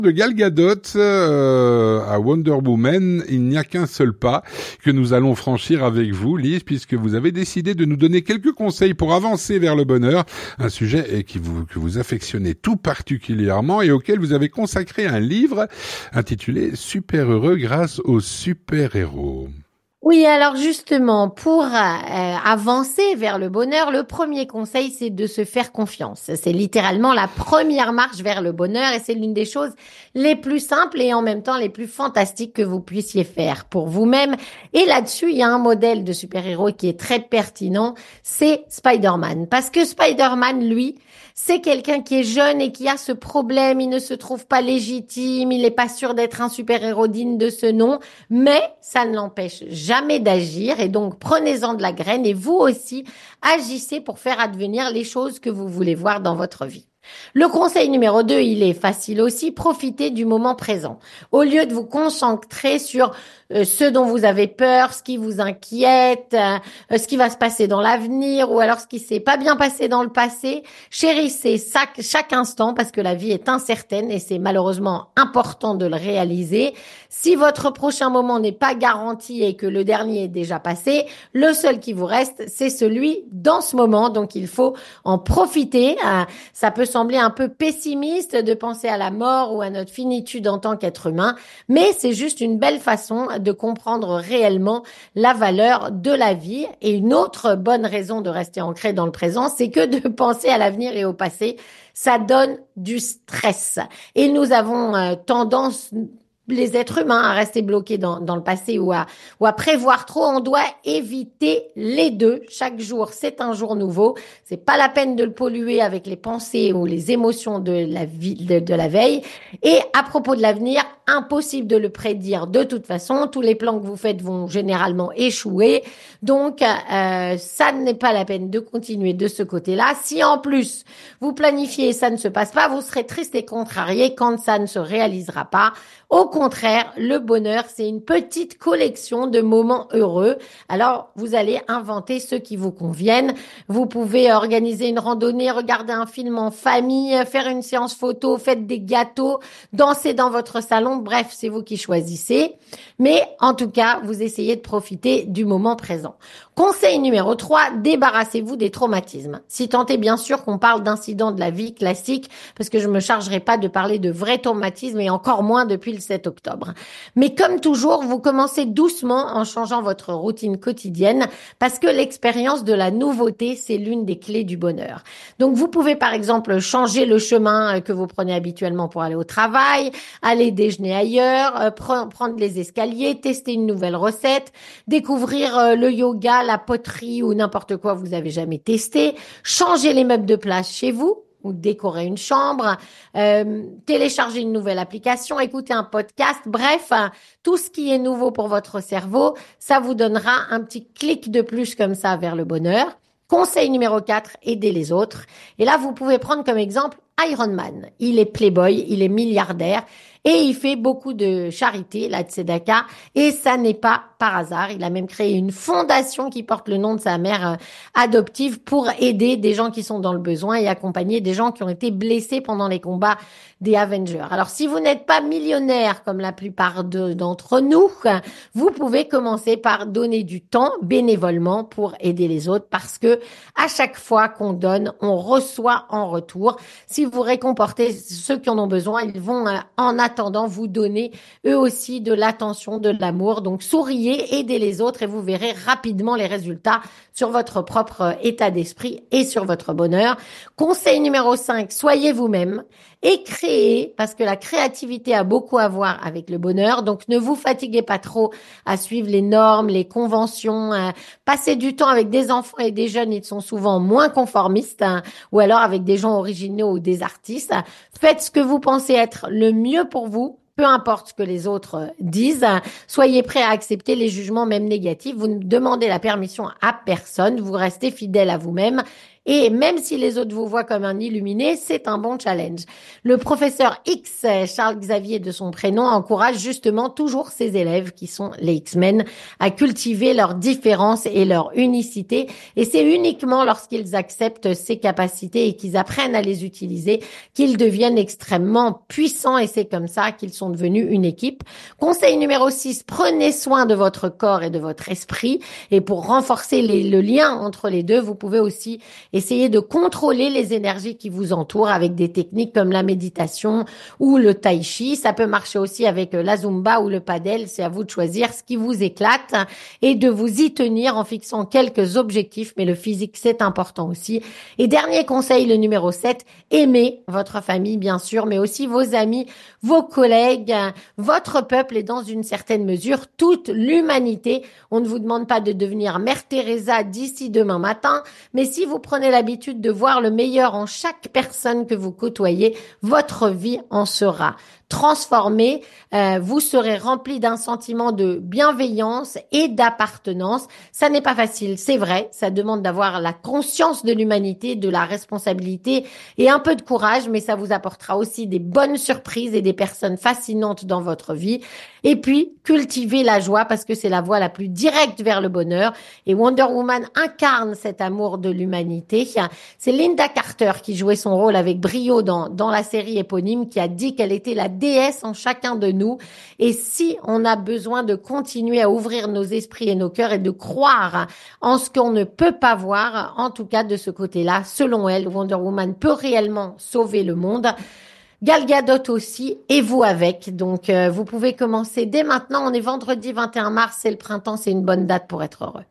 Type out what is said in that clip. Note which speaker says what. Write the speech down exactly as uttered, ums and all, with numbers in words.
Speaker 1: De Gal Gadot euh, à Wonder Woman, il n'y a qu'un seul pas que nous allons franchir avec vous, Lise, puisque vous avez décidé de nous donner quelques conseils pour avancer vers le bonheur, un sujet qui vous, que vous affectionnez tout particulièrement et auquel vous avez consacré un livre intitulé Super heureux grâce aux super-héros.
Speaker 2: Oui, alors justement, pour euh, avancer vers le bonheur, le premier conseil, c'est de se faire confiance. C'est littéralement la première marche vers le bonheur et c'est l'une des choses les plus simples et en même temps les plus fantastiques que vous puissiez faire pour vous-même. Et là-dessus, il y a un modèle de super-héros qui est très pertinent, c'est Spider-Man. Parce que Spider-Man, lui, c'est quelqu'un qui est jeune et qui a ce problème, il ne se trouve pas légitime, il n'est pas sûr d'être un super-héros digne de ce nom, mais ça ne l'empêche jamais d'agir et donc prenez-en de la graine et vous aussi agissez pour faire advenir les choses que vous voulez voir dans votre vie. Le conseil numéro deux, il est facile aussi, profitez du moment présent. Au lieu de vous concentrer sur euh, ce dont vous avez peur, ce qui vous inquiète, euh, ce qui va se passer dans l'avenir ou alors ce qui s'est pas bien passé dans le passé, chérissez chaque, chaque instant parce que la vie est incertaine et c'est malheureusement important de le réaliser. Si votre prochain moment n'est pas garanti et que le dernier est déjà passé, le seul qui vous reste, c'est celui dans ce moment. Donc, il faut en profiter. Euh, ça peut sembler un peu pessimiste de penser à la mort ou à notre finitude en tant qu'être humain, mais c'est juste une belle façon de comprendre réellement la valeur de la vie. Et une autre bonne raison de rester ancré dans le présent, c'est que de penser à l'avenir et au passé, ça donne du stress. Et nous avons euh, tendance, les êtres humains, à rester bloqués dans, dans le passé ou à, ou à prévoir trop. On doit éviter les deux. Chaque jour, c'est un jour nouveau. C'est pas la peine de le polluer avec les pensées ou les émotions de la vie, de, de la veille. Et à propos de l'avenir, impossible de le prédire de toute façon. Tous les plans que vous faites vont généralement échouer. Donc, euh, ça n'est pas la peine de continuer de ce côté-là. Si en plus, vous planifiez et ça ne se passe pas, vous serez triste et contrarié quand ça ne se réalisera pas. Au contraire, le bonheur, c'est une petite collection de moments heureux. Alors, vous allez inventer ceux qui vous conviennent. Vous pouvez organiser une randonnée, regarder un film en famille, faire une séance photo, faites des gâteaux, danser dans votre salon. Bref, c'est vous qui choisissez. Mais en tout cas, vous essayez de profiter du moment présent. Conseil numéro trois, débarrassez-vous des traumatismes. Si tant est bien sûr qu'on parle d'incidents de la vie classique, parce que je me chargerai pas de parler de vrais traumatismes et encore moins depuis le sept octobre. Mais comme toujours, vous commencez doucement en changeant votre routine quotidienne parce que l'expérience de la nouveauté, c'est l'une des clés du bonheur. Donc, vous pouvez par exemple changer le chemin que vous prenez habituellement pour aller au travail, aller déjeuner ailleurs, prendre les escaliers, tester une nouvelle recette, découvrir le yoga, la poterie ou n'importe quoi vous avez jamais testé, changer les meubles de place chez vous, ou décorer une chambre, euh, télécharger une nouvelle application, écouter un podcast, bref, tout ce qui est nouveau pour votre cerveau, ça vous donnera un petit clic de plus comme ça vers le bonheur. Conseil numéro quatre, aidez les autres. Et là, vous pouvez prendre comme exemple Iron Man. Il est playboy, il est milliardaire et il fait beaucoup de charité, la tzedaka, et ça n'est pas par hasard. Il a même créé une fondation qui porte le nom de sa mère adoptive pour aider des gens qui sont dans le besoin et accompagner des gens qui ont été blessés pendant les combats des Avengers. Alors, si vous n'êtes pas millionnaire comme la plupart de, d'entre nous, vous pouvez commencer par donner du temps bénévolement pour aider les autres parce que à chaque fois qu'on donne, on reçoit en retour. Si vous récomportez ceux qui en ont besoin, ils vont en attendant vous donner eux aussi de l'attention, de l'amour. Donc, souriez, aidez les autres et vous verrez rapidement les résultats sur votre propre état d'esprit et sur votre bonheur. Conseil numéro cinq, soyez vous-même et créez, parce que la créativité a beaucoup à voir avec le bonheur. Donc, ne vous fatiguez pas trop à suivre les normes, les conventions. Euh, passez du temps avec des enfants et des jeunes, ils sont souvent moins conformistes, hein, ou alors avec des gens originaux ou des artistes. Faites ce que vous pensez être le mieux pour vous. Peu importe ce que les autres disent, soyez prêts à accepter les jugements même négatifs. Vous ne demandez la permission à personne, vous restez fidèle à vous-même Et même si les autres vous voient comme un illuminé, c'est un bon challenge. Le professeur X, Charles Xavier de son prénom, encourage justement toujours ses élèves, qui sont les X-Men, à cultiver leurs différences et leur unicité. Et c'est uniquement lorsqu'ils acceptent ces capacités et qu'ils apprennent à les utiliser qu'ils deviennent extrêmement puissants, et c'est comme ça qu'ils sont devenus une équipe. Conseil numéro six, prenez soin de votre corps et de votre esprit. Et pour renforcer les, le lien entre les deux, vous pouvez aussi essayer de contrôler les énergies qui vous entourent avec des techniques comme la méditation ou le tai chi. Ça peut marcher aussi avec la zumba ou le padel. C'est à vous de choisir ce qui vous éclate et de vous y tenir en fixant quelques objectifs. Mais le physique, c'est important aussi. Et dernier conseil, le numéro sept, aimez votre famille, bien sûr, mais aussi vos amis, vos collègues, votre peuple et dans une certaine mesure, toute l'humanité. On ne vous demande pas de devenir Mère Teresa d'ici demain matin, mais si vous prenez l'habitude de voir le meilleur en chaque personne que vous côtoyez, votre vie en sera transformée. Euh, vous serez rempli d'un sentiment de bienveillance et d'appartenance. Ça n'est pas facile, c'est vrai. Ça demande d'avoir la conscience de l'humanité, de la responsabilité et un peu de courage, mais ça vous apportera aussi des bonnes surprises et des personnes fascinantes dans votre vie. Et puis, cultivez la joie parce que c'est la voie la plus directe vers le bonheur. Et Wonder Woman incarne cet amour de l'humanité. C'est Linda Carter qui jouait son rôle avec brio dans, dans la série éponyme, qui a dit qu'elle était la déesse en chacun de nous. Et si on a besoin de continuer à ouvrir nos esprits et nos cœurs et de croire en ce qu'on ne peut pas voir, en tout cas de ce côté-là, selon elle, Wonder Woman peut réellement sauver le monde. Gal Gadot aussi, et vous avec. Donc, euh, vous pouvez commencer dès maintenant. On est vendredi vingt et un mars, c'est le printemps, c'est une bonne date pour être heureux.